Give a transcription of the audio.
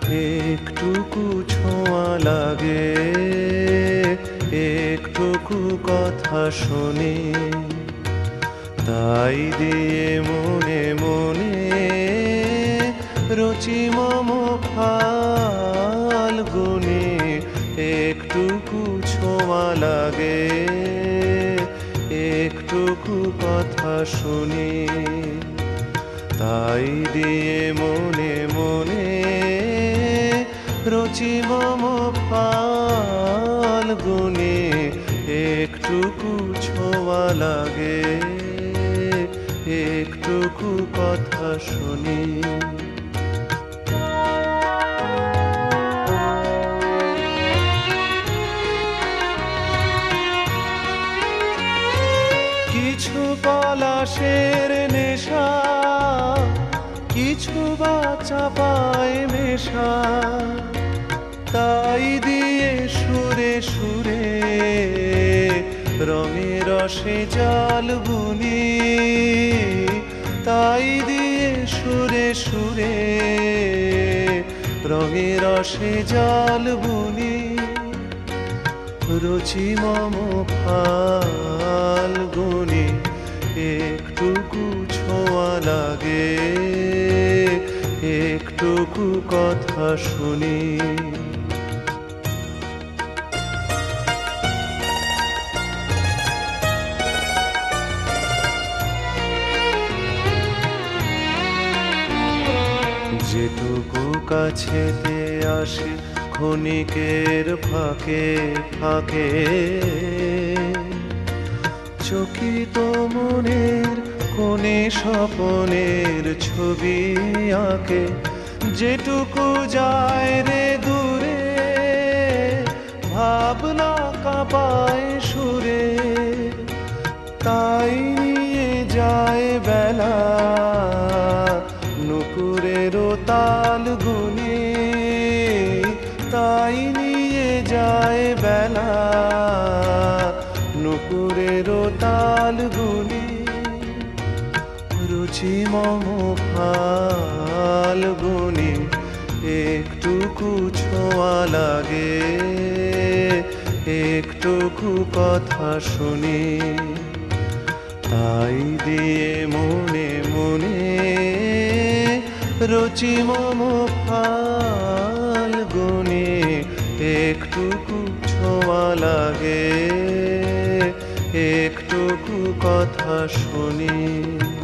একটুকু ছোঁয়া লাগে, একটুকু কথা শুনি, তাই দিয়ে মনে মনে রচি মম ফাল্গুনি। একটুকু ছোঁয়া লাগে, একটুকু কথা শুনি, তাই দিয়ে মনে মনে রচি মম ফাল্গুনি। একটুকু ছোঁয়া লাগে, একটুকু কথা শুনি। কিছু পলাশের নেশা, কিছু বা চাপায় মেশা, তাই দিয়ে সুরে সুরে রঙে রসে জল বুনি। তাই দিয়ে সুরে সুরে রঙে রসে জল বুনি। রচি মম ফাল্গুনি। একটুকু ছোঁয়া লাগে, একটুকু কথা শুনি। যেটুকু কাছেতে আসে ক্ষণিকের ফাঁকে ফাঁকে, চকিত মনের কোণে স্বপনের ছবি আঁকে। যেটুকু যায় রে দূরে, ভাবনা কাঁপায় সুরে, তাই নিয়ে যায় বেলা নুপুরেরও তাল গুনে। তাই নিয়ে যায় বেলা নুপুরেরও তাল গুনে। রুচি মম ফাল্গুনি। একটুকু ছোঁয়া লাগে, একটুকু কথা শুনি, তাই দিয়ে মনে মনে রচি মম ফাল্গুনি। একটুকু ছোঁয়া লাগে, একটুকু কথা শুনি।